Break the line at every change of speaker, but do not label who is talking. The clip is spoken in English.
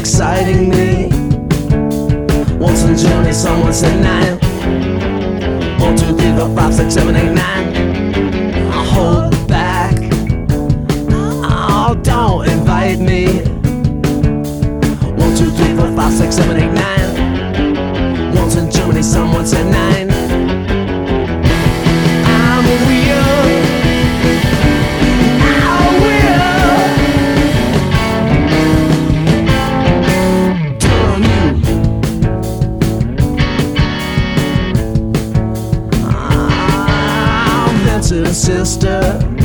exciting me. Once in Germany, someone said 9. 1, 2, 3, 4, 5, 6, 7, 8, 9. I'll hold back. Oh, don't invite me. 1, 2, 3, 4, 5, 6, 7, 8, 9. Once in Germany, someone said 9. I'm a wheel. Sister,